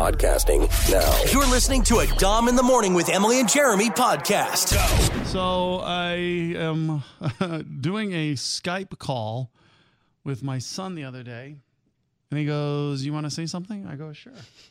podcasting now. You're listening to a Dom in the Morning with Emily and Jeremy podcast. So I am doing a Skype call with my son the other day, and he goes, "You want to say something?" I go, "Sure."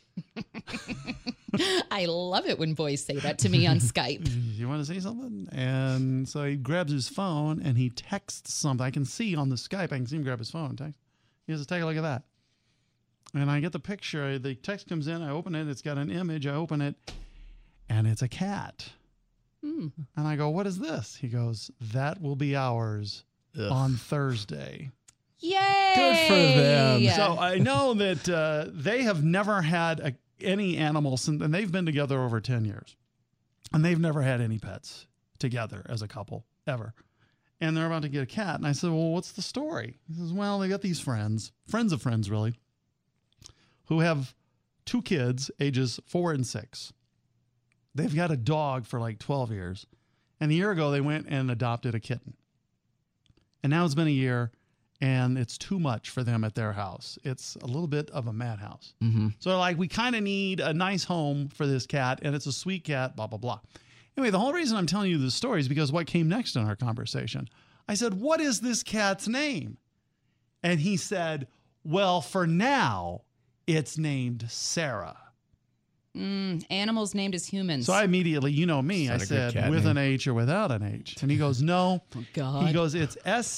I love it when boys say that to me on Skype. "You want to say something?" And so he grabs his phone and he texts something. I can see on the Skype, I can see him grab his phone and text. He has to take a look at that. And I get the picture. The text comes in. I open it. It's got an image. I open it, and it's a cat. And I go, "What is this?" He goes, "That will be ours on Thursday." Yay! Good for them. So I know that they have never had any animals, and they've been together over 10 years. And they've never had any pets together as a couple, ever. And they're about to get a cat. And I said, "Well, what's the story?" He says, "Well, they got these friends of friends, really, who have 2 kids, ages 4 and 6. They've got a dog for like 12 years. And a year ago, they went and adopted a kitten. And now it's been a year, and it's too much for them at their house. It's a little bit of a madhouse. So they're like, we kind of need a nice home for this cat, and it's a sweet cat, blah, blah, blah." Anyway, the whole reason I'm telling you this story is because what came next in our conversation. I said, "What is this cat's name?" And he said, "Well, for now, it's named Sarah." Animals named as humans. So I immediately, you know me, I Not a good said, cat "With name." an H or without an H?" And he goes, "No." God. He goes, "It's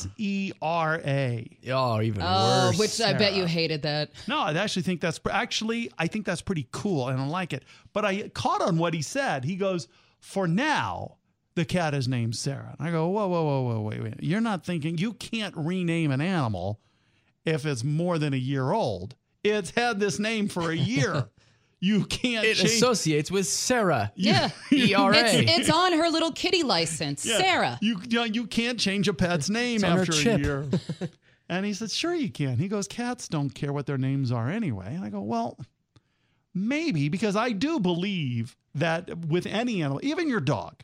S-E-R-A. Oh, even Oh, worse. which I bet you hated that. No, I actually think that's I think that's pretty cool, and I like it. But I caught on what he said. He goes, "For now, the cat is named Sarah." And I go, whoa, wait. You're not thinking, you can't rename an animal if it's more than a year old. It's had this name for a year. You can't It change. associates with Sarah. Yeah. ERA. It's on her little kitty license. Yeah. Sarah. You can't change a pet's name on her after a chip. year. And he said, "Sure you can." He goes, "Cats don't care what their names are anyway." And I go, "Well, maybe, because I do believe that with any animal, even your dog,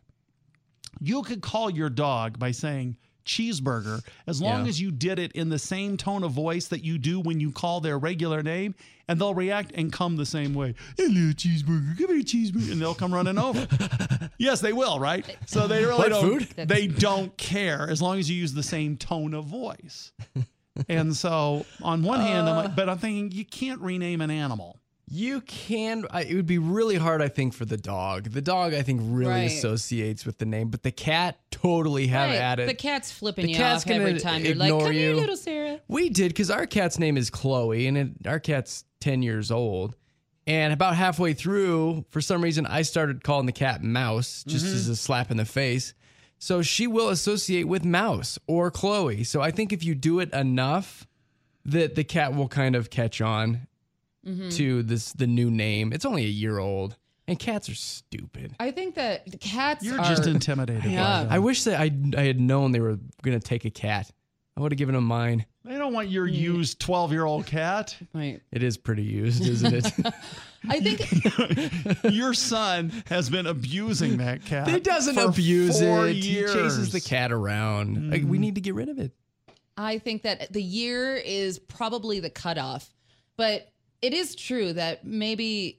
you could call your dog by saying Cheeseburger as long Yeah. as you did it in the same tone of voice that you do when you call their regular name, and they'll react and come the same way. "Hello, Cheeseburger. Come here, Cheeseburger." And they'll come running over. Yes, they will, right? So they really What don't. food? They don't care as long as you use the same tone of voice. And so on one hand, I'm like, but I'm thinking you can't rename an animal. You can. It would be really hard, I think, for the dog. The dog, I think, really Right. associates with the name, but the cat totally have Right. at it. The cat's flipping The you cat's off every gonna time. You're like, ignore "Come here, you." little Sarah." We did, because our cat's name is Chloe, and our cat's 10 years old. And about halfway through, for some reason, I started calling the cat Mouse, just as a slap in the face. So she will associate with Mouse or Chloe. So I think if you do it enough, that the cat will kind of catch on to the new name. It's only a year old, and cats are stupid. I think that the cats You're are just intimidated Yeah. by them. I wish that I had known they were going to take a cat. I would have given them mine. They don't want your used 12-year-old cat. Right. It is pretty used, isn't it? I think Your son has been abusing that cat. He doesn't for abuse 4 it. years. He chases the cat around. Like, we need to get rid of it. I think that the year is probably the cutoff, but it is true that maybe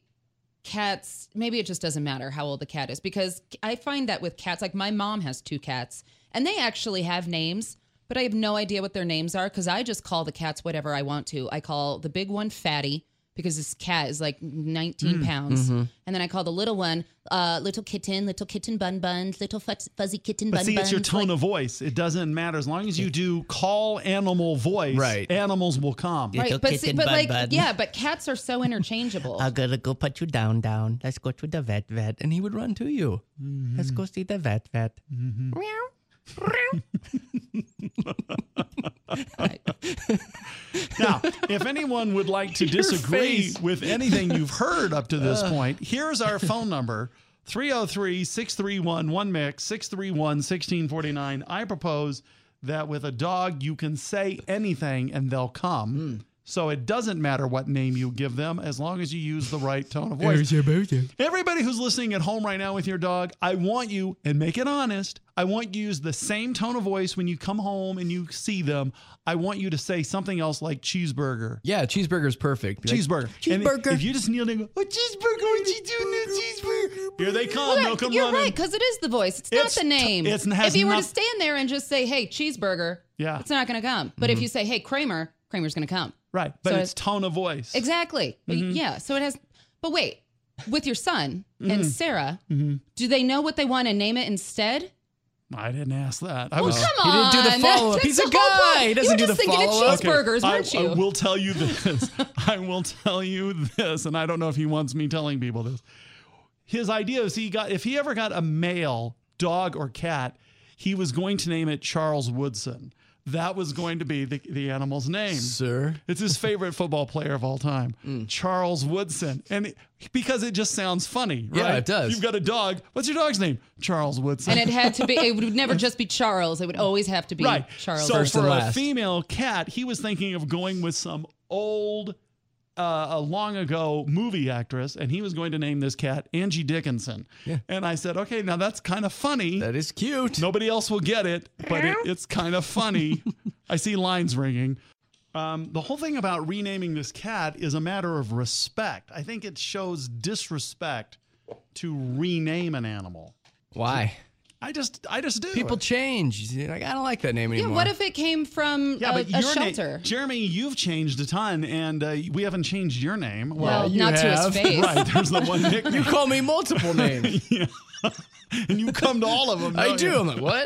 it just doesn't matter how old the cat is, because I find that with cats, like my mom has 2 cats and they actually have names, but I have no idea what their names are because I just call the cats whatever I want to. I call the big one Fatty because this cat is like 19 pounds. And then I call the little one little kitten bun buns, little fuzzy kitten But bun see, buns. it's your tone of voice. It doesn't matter. As long as you do call animal voice, Right. animals will come. Right, Little but kitten but bun like bun. yeah, but cats are so interchangeable. I'm gonna go put you down. Let's go to the vet. And he would run to you. Let's go see the vet. Now, if anyone would like to disagree face. with anything you've heard up to this point, here's our phone number, 303-631-1MIX, 631-1649. I propose that with a dog, you can say anything and they'll come. So it doesn't matter what name you give them as long as you use the right tone of voice. Everybody who's listening at home right now with your dog, I want you, and make it honest, I want you to use the same tone of voice when you come home and you see them. I want you to say something else like cheeseburger. Yeah, cheeseburger's perfect. Cheeseburger. And Cheeseburger. if you just kneel there and go, oh, cheeseburger, what you doing there, cheeseburger? Here they come. They'll come You're running. right, because it is the voice. It's not It's the name. it has if you were to not- stand there and just say, hey, cheeseburger, Yeah. it's not going to come. But if you say, hey, Kramer's going to come. Right. But So it's tone of voice. Exactly. Yeah. So it has, but wait, with your son and Sarah, do they know what they want to name it instead? I didn't ask that. I Well, was. come he on. didn't do the follow-up. That's He's the a whole guy. point. He doesn't you do were just the thinking of follow-up. cheeseburgers, weren't I you? will tell you this. I will tell you this, and I don't know if he wants me telling people this. His idea is if he ever got a male dog or cat, he was going to name it Charles Woodson. That was going to be the animal's name. Sir. It's his favorite football player of all time, Charles Woodson. Because it just sounds funny, right? Yeah, it does. You've got a dog. What's your dog's name? Charles Woodson. And it had to be, it would never just be Charles. It would always have to be Right. Charles. So First for and a last. female cat, he was thinking of going with some old, a long ago movie actress, and he was going to name this cat Angie Dickinson. Yeah. And I said, okay, now that's kind of funny. That is cute. Nobody else will get it, but it's kind of funny. I see lines ringing. The whole thing about renaming this cat is a matter of respect. I think it shows disrespect to rename an animal. Why? I just do. People change. You're like, I don't like that name Yeah, anymore. what if it came from Yeah, but a your shelter? name, Jeremy, you've changed a ton, and we haven't changed your name. Well, you not to his have. face. right. There's the one nickname, you call me multiple names. yeah. And you come to all of them. I don't do. you? I'm like, what?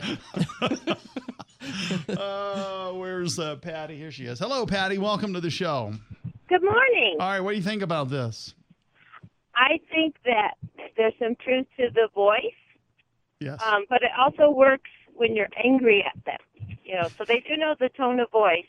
Where's Patty? Here she is. Hello, Patty. Welcome to the show. Good morning. All right, what do you think about this? I think that there's some truth to the voice, Yes. but it also works when you're angry at them. So they do know the tone of voice.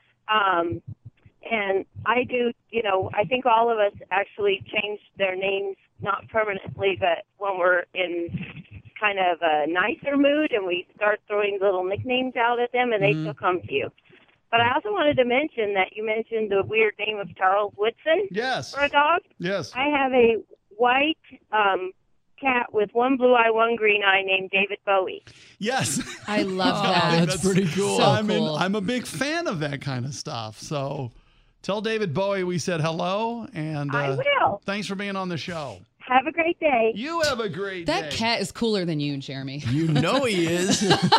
And I do, I think all of us actually change their names, not permanently, but when we're in kind of a nicer mood and we start throwing little nicknames out at them and they still come to you. But I also wanted to mention that you mentioned the weird name of Charles Woodson Yes. for a dog. Yes. I have a white cat with one blue eye, one green eye named David Bowie. Yes. I love Oh, that. that's pretty cool. So I'm cool. I'm a big fan of that kind of stuff. So tell David Bowie we said hello, and I will. thanks for being on the show. Have a great day. You have a great day. That cat is cooler than you, Jeremy. You know he is.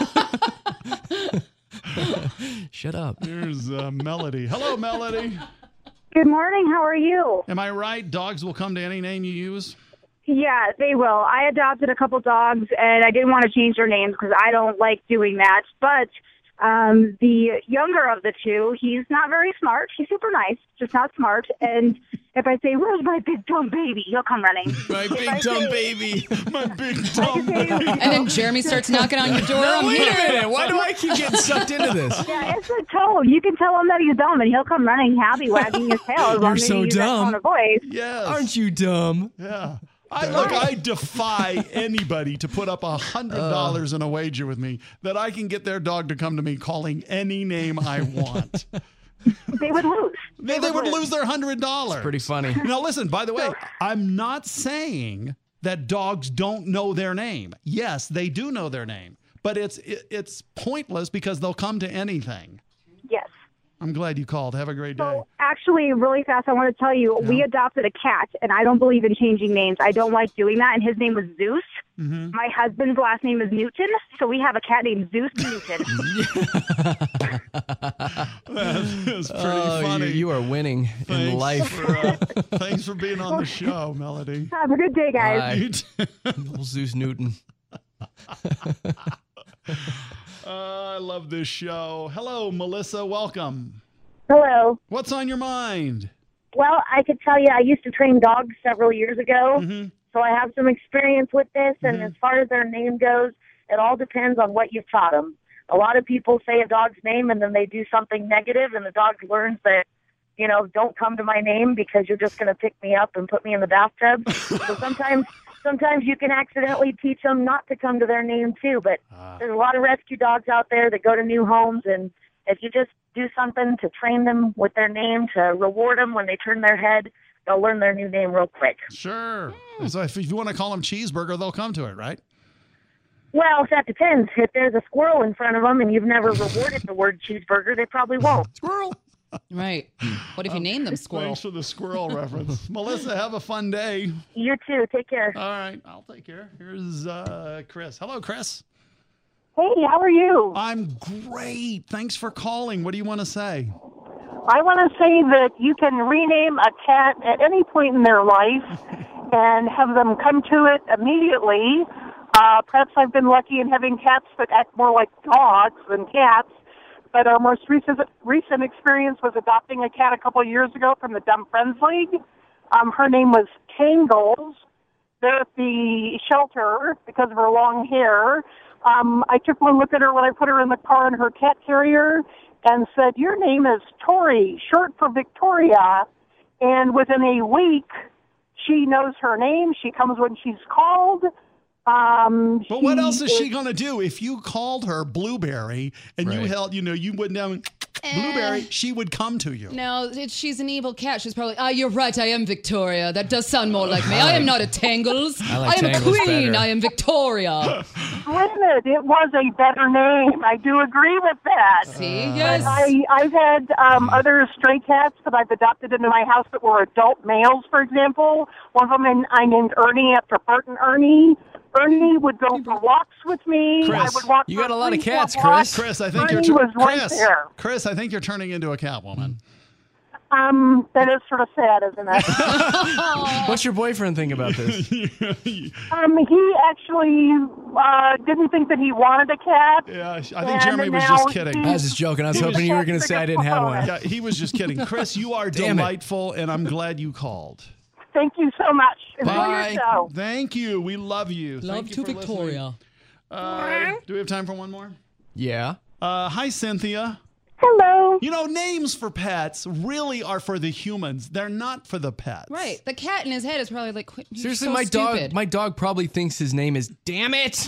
Shut up. There's Melody. Hello, Melody. Good morning. How are you? Am I right? Dogs will come to any name you use? Yeah, they will. I adopted a couple dogs, and I didn't want to change their names because I don't like doing that. But the younger of the two, he's not very smart. He's super nice, just not smart. And if I say, "Where's my big dumb baby?" he'll come running. My big dumb baby. My big dumb baby. And then Jeremy starts knocking on your door. I'm Wait a here. minute. Why do I keep getting sucked into this? Yeah, it's a tone. You can tell him that he's dumb, and he'll come running, happy, wagging his tail as long as so you use that dumb. tone of voice. Yes. Aren't you dumb? Yeah. I defy anybody to put up $100 in a wager with me that I can get their dog to come to me calling any name I want. They would lose. They would lose their $100. Pretty funny. Now, listen, by the way, I'm not saying that dogs don't know their name. Yes, they do know their name, but it's pointless because they'll come to anything. Yes. I'm glad you called. Have a great day. So, actually, really fast, I want to tell you, we adopted a cat, and I don't believe in changing names. I don't like doing that, and his name was Zeus. My husband's last name is Newton, so we have a cat named Zeus Newton. That's pretty Oh, funny. you are winning in life. Thanks for being on the show, Melody. Have a good day, guys. Bye. You too. Little Zeus Newton. I love this show. Hello, Melissa. Welcome. Hello. What's on your mind? Well, I could tell you I used to train dogs several years ago, so I have some experience with this, and as far as their name goes, it all depends on what you've taught them. A lot of people say a dog's name, and then they do something negative, and the dog learns that, don't come to my name because you're just going to pick me up and put me in the bathtub. So sometimes you can accidentally teach them not to come to their name too, but there's a lot of rescue dogs out there that go to new homes and if you just do something to train them with their name, to reward them when they turn their head, they'll learn their new name real quick. Sure. So if you want to call them Cheeseburger, they'll come to it, right? Well, that depends. If there's a squirrel in front of them and you've never rewarded the word cheeseburger, they probably won't. Squirrel. Right. What if you name them Squirrel? Thanks for the squirrel reference. Melissa, have a fun day. You too. Take care. All right. I'll take care. Here's Chris. Hello, Chris. Hey, how are you? I'm great. Thanks for calling. What do you want to say? I want to say that you can rename a cat at any point in their life and have them come to it immediately. Perhaps I've been lucky in having cats that act more like dogs than cats. But our most recent experience was adopting a cat a couple of years ago from the Dumb Friends League. Her name was Tangles. There at the shelter because of her long hair. I took one look at her when I put her in the car in her cat carrier and said, "Your name is Tori, short for Victoria." And within a week, she knows her name. She comes when she's called. But what else is she going to do? If you called her Blueberry and you held, you went down Blueberry, she would come to you. No, she's an evil cat. She's probably, you're right, I am Victoria. That does sound more like me. I am not a Tangles. I am a queen. Better. I am Victoria. Granted, it was a better name. I do agree with that. See? Yes. I've had other stray cats that I've adopted into my house that were adult males, for example. One of them I named Ernie after Bert and Ernie. Ernie would go for walks with me. Chris, I would walk. You got a lot of 3-4 cats, blocks. Chris, I think Ernie you're was right there. Chris, I think you're turning into a Catwoman. That is sort of sad, isn't it? What's your boyfriend think about this? He actually didn't think that he wanted a cat. Yeah, I think Jeremy was just kidding. I was just joking. I was hoping you were going to say I didn't have one. Yeah, he was just kidding. Chris, you are Damn it. delightful, and I'm glad you called. Thank you so much. Enjoy Bye. your show. Thank you. We love you. Love Thank you to for Victoria. listening. Do we have time for one more? Yeah. Hi, Cynthia. Hello. Names for pets really are for the humans. They're not for the pets. Right. The cat in his head is probably like, you're Seriously, so my stupid. my dog probably thinks his name is Damn It.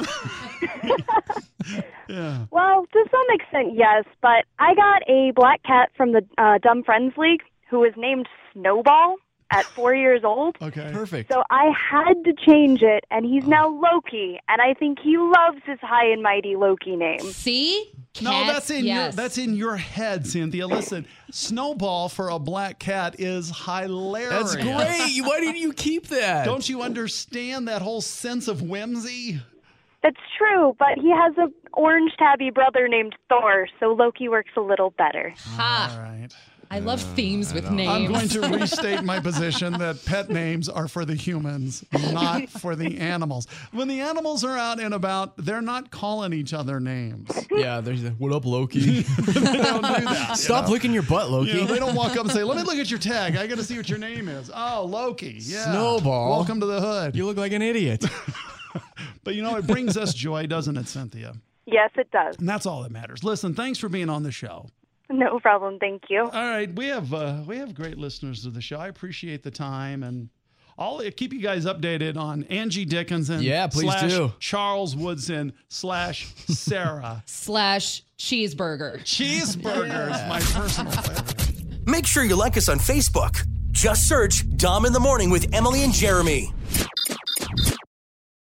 Yeah. Well, to some extent, yes, but I got a black cat from the Dumb Friends League who was named Snowball at 4 years old. Okay. Perfect. So I had to change it, and he's now Loki, and I think he loves his high and mighty Loki name. See? No, Cats, that's in your head, Cynthia. Listen, Snowball for a black cat is hilarious. That's great. Why didn't you keep that? Don't you understand that whole sense of whimsy? That's true, but he has an orange tabby brother named Thor, so Loki works a little better. Ha. All right. I love themes with names. I'm going to restate my position that pet names are for the humans, not for the animals. When the animals are out and about, they're not calling each other names. Yeah, there's a, what up, Loki? They don't do that. Stop licking your butt, Loki. They don't walk up and say, "Let me look at your tag. I got to see what your name is." Oh, Loki. Yeah. Snowball. Welcome to the hood. You look like an idiot. But it brings us joy, doesn't it, Cynthia? Yes, it does. And that's all that matters. Listen, thanks for being on the show. No problem. Thank you. All right, we have great listeners to the show. I appreciate the time, and I'll keep you guys updated on Angie Dickinson. Yeah, please do. Charles Woodson / Sarah / cheeseburger. Cheeseburger is my personal favorite. Make sure you like us on Facebook. Just search Dom in the Morning with Emily and Jeremy.